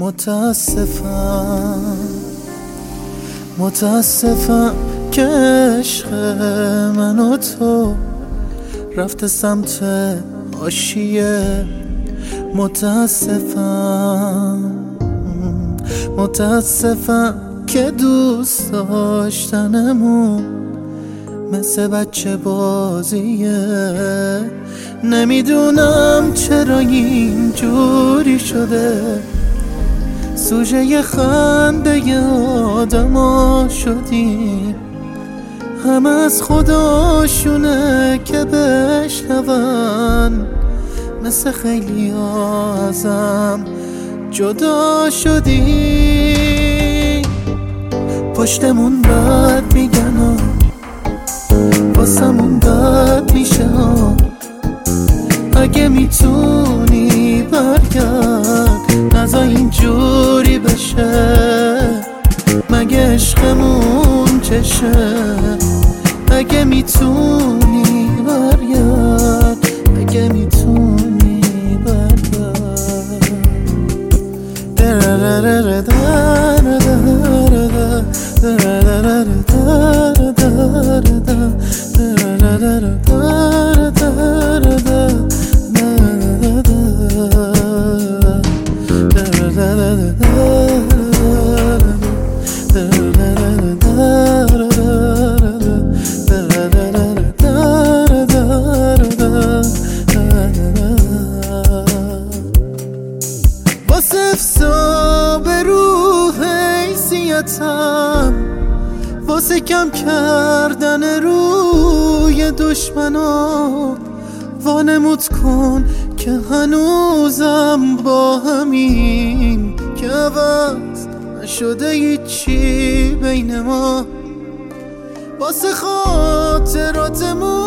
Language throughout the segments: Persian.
متاسفم که عشق من و تو رفته سمت حاشیه. متاسفم که دوست داشتنمون مثل بچه بازیه. نمیدونم چرا اینجوری شده، سوژه خنده آدما شدیم. همه از خداشونه که بشنون، مثل خیلی ازم جدا شدیم. پشتمون بد میگن و واسمون بد میشه. اگه میتونی برگرد، نذار اینجوری بشه. مگه عشقمون چشه؟ اگه میتونی برگرد، اگه میتونی برگرد. واسه افساب روح حیثیتم، واسه کم کردن روی دشمنا، وانمود کن که هنوزم با همین، که عوض نشده هیچی بین ما. واسه خاطرات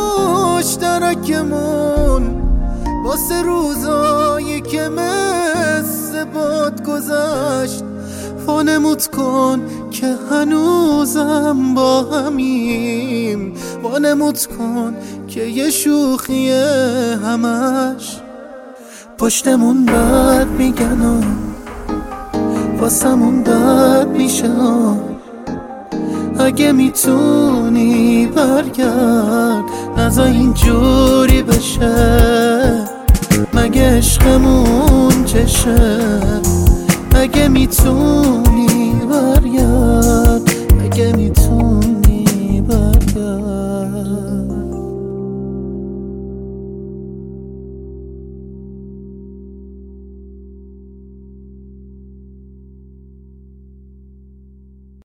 مشترکمون، واسه روزایی که مثل باد گذشت، وانمود کن که هنوزم با همیم. وانمود کن که یه شوخیه همش. پشتمون بد میگن و واسمون بد میشه. اگه میتونی برگرد، نذار اینجوری بشه. مگه عشقمون چشه؟ اگه میتونی برگرد.